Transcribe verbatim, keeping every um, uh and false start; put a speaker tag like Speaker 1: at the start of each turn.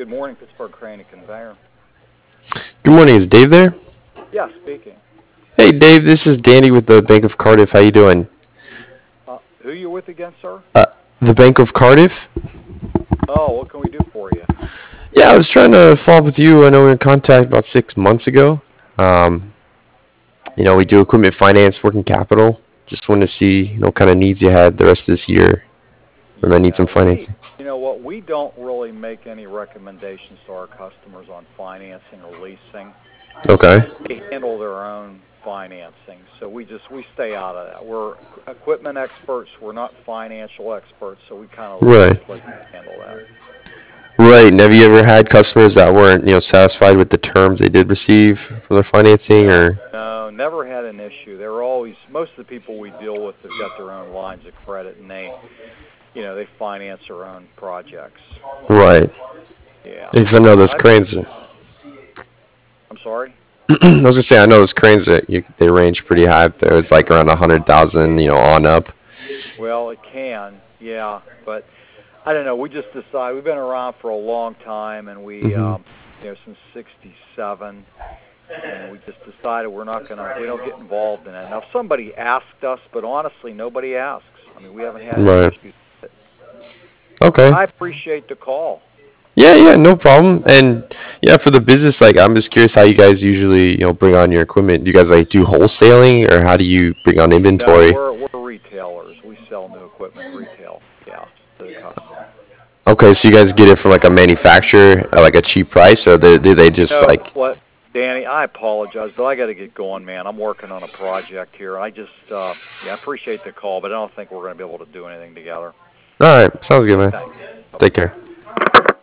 Speaker 1: Good morning, Pittsburgh Crane and Conveyor.
Speaker 2: Good morning. Is Dave there?
Speaker 1: Yeah, speaking.
Speaker 2: Hey, Dave. This is Danny with the Bank of Cardiff. How you doing?
Speaker 1: Uh, who you with again, sir?
Speaker 2: Uh, the Bank of Cardiff.
Speaker 1: Oh, what can we do for you?
Speaker 2: Yeah, I was trying to follow up with you. I know we were in contact about six months ago. Um, you know, we do equipment finance, working capital. Just wanted to see, you know, what kind of needs you had the rest of this year. We might need
Speaker 1: Yeah,
Speaker 2: some
Speaker 1: we,
Speaker 2: financing.
Speaker 1: you know what, we don't really make any recommendations to our customers on financing or leasing.
Speaker 2: Okay.
Speaker 1: They handle their own financing, so we just, we stay out of that. We're equipment experts, we're not financial experts, so we kind of
Speaker 2: Right.
Speaker 1: let them handle that.
Speaker 2: Right. And have you ever had customers that weren't, you know, satisfied with the terms they did receive from their financing,
Speaker 1: No,
Speaker 2: or?
Speaker 1: no, never had an issue. They're always, most of the people we deal with have got their own lines of credit, and they, you know, they finance their own projects.
Speaker 2: Right.
Speaker 1: Yeah.
Speaker 2: If I know those
Speaker 1: I,
Speaker 2: cranes.
Speaker 1: I'm sorry?
Speaker 2: I was gonna say I know those cranes that you, they range pretty high up there. It's like around a hundred thousand, you know, on up.
Speaker 1: Well, it can, yeah, but I don't know. We just decided, we've been around for a long time, and we,
Speaker 2: Hmm.
Speaker 1: um, you know, since sixty-seven, and we just decided we're not going to, we don't get involved in it. Now, if somebody asked us, but honestly, nobody asks. I mean, we haven't had any
Speaker 2: Right.
Speaker 1: issues.
Speaker 2: Okay.
Speaker 1: I appreciate the call.
Speaker 2: Yeah, yeah, no problem. And yeah, for the business, like I'm just curious how you guys usually, you know, bring on your equipment. Do you guys like do wholesaling, or how do you bring on
Speaker 1: No,
Speaker 2: inventory?
Speaker 1: we're we're retailers. We sell new equipment retail, yeah, to the customer.
Speaker 2: Okay, so you guys get it from like a manufacturer at like a cheap price, or do, do they just
Speaker 1: No,
Speaker 2: like?
Speaker 1: what, Danny, I apologize, but I got to get going, man. I'm working on a project here. I just, uh, yeah, I appreciate the call, but I don't think we're going to be able to do anything together.
Speaker 2: All right, sounds good, man.
Speaker 1: Thanks. Bye-bye.
Speaker 2: Take care.